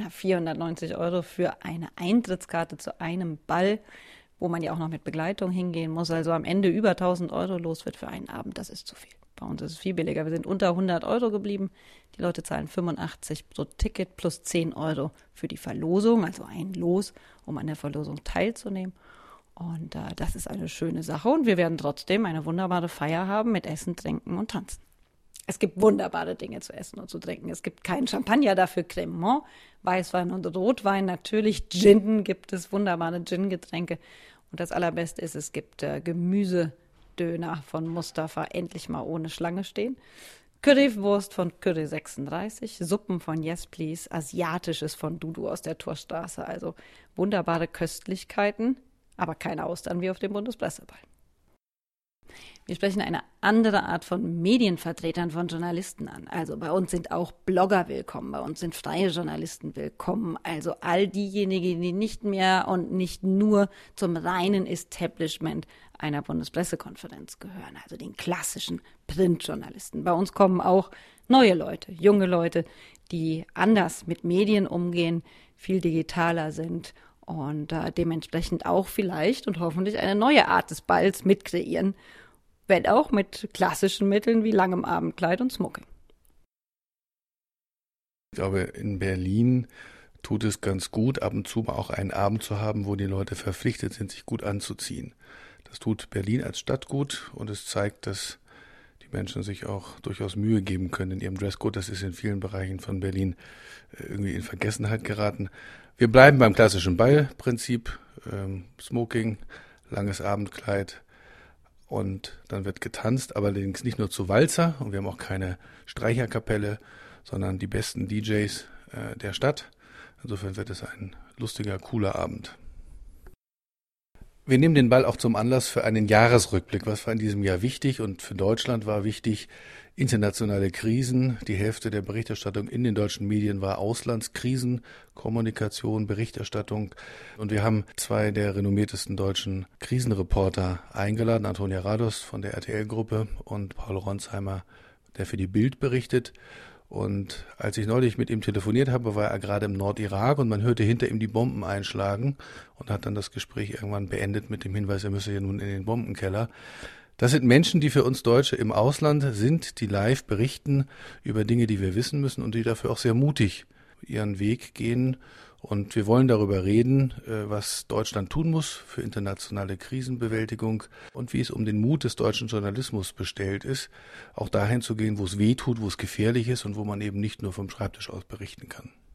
490 Euro für eine Eintrittskarte zu einem Ball, wo man ja auch noch mit Begleitung hingehen muss. Also am Ende über 1.000 Euro los wird für einen Abend. Das ist zu viel. Bei uns ist es viel billiger. Wir sind unter 100 Euro geblieben. Die Leute zahlen 85 pro Ticket plus 10 Euro für die Verlosung, also ein Los, um an der Verlosung teilzunehmen. Und das ist eine schöne Sache. Und wir werden trotzdem eine wunderbare Feier haben mit Essen, Trinken und Tanzen. Es gibt wunderbare Dinge zu essen und zu trinken. Es gibt keinen Champagner, dafür Cremant, Weißwein und Rotwein. Natürlich Gin, gibt es wunderbare Gin-Getränke. Und das Allerbeste ist, es gibt Gemüsedöner von Mustafa, endlich mal ohne Schlange stehen. Currywurst von Curry 36, Suppen von Yes Please, Asiatisches von Dudu aus der Torstraße. Also wunderbare Köstlichkeiten, aber keine Austern wie auf dem Bundespresseball. Wir sprechen eine andere Art von Medienvertretern, von Journalisten an. Also bei uns sind auch Blogger willkommen, bei uns sind freie Journalisten willkommen. Also all diejenigen, die nicht mehr und nicht nur zum reinen Establishment einer Bundespressekonferenz gehören, also den klassischen Printjournalisten. Bei uns kommen auch neue Leute, junge Leute, die anders mit Medien umgehen, viel digitaler sind und dementsprechend auch vielleicht und hoffentlich eine neue Art des Balls mitkreieren, wenn auch mit klassischen Mitteln wie langem Abendkleid und Smoking. Ich glaube, in Berlin tut es ganz gut, ab und zu auch einen Abend zu haben, wo die Leute verpflichtet sind, sich gut anzuziehen. Das tut Berlin als Stadt gut und es zeigt, dass die Menschen sich auch durchaus Mühe geben können in ihrem Dresscode. Das ist in vielen Bereichen von Berlin irgendwie in Vergessenheit geraten. Wir bleiben beim klassischen Ballprinzip, Smoking, langes Abendkleid. Und dann wird getanzt, aber allerdings nicht nur zu Walzer. Und wir haben auch keine Streicherkapelle, sondern die besten DJs der Stadt. Insofern wird es ein lustiger, cooler Abend. Wir nehmen den Ball auch zum Anlass für einen Jahresrückblick. Was war in diesem Jahr wichtig? Und für Deutschland war wichtig internationale Krisen. Die Hälfte der Berichterstattung in den deutschen Medien war Auslandskrisen, Kommunikation, Berichterstattung. Und wir haben zwei der renommiertesten deutschen Krisenreporter eingeladen. Antonia Rados von der RTL-Gruppe und Paul Ronsheimer, der für die Bild berichtet. Und als ich neulich mit ihm telefoniert habe, war er gerade im Nordirak und man hörte hinter ihm die Bomben einschlagen und hat dann das Gespräch irgendwann beendet mit dem Hinweis, er müsse ja nun in den Bombenkeller. Das sind Menschen, die für uns Deutsche im Ausland sind, die live berichten über Dinge, die wir wissen müssen und die dafür auch sehr mutig ihren Weg gehen. Und wir wollen darüber reden, was Deutschland tun muss für internationale Krisenbewältigung und wie es um den Mut des deutschen Journalismus bestellt ist, auch dahin zu gehen, wo es weh tut, wo es gefährlich ist und wo man eben nicht nur vom Schreibtisch aus berichten kann.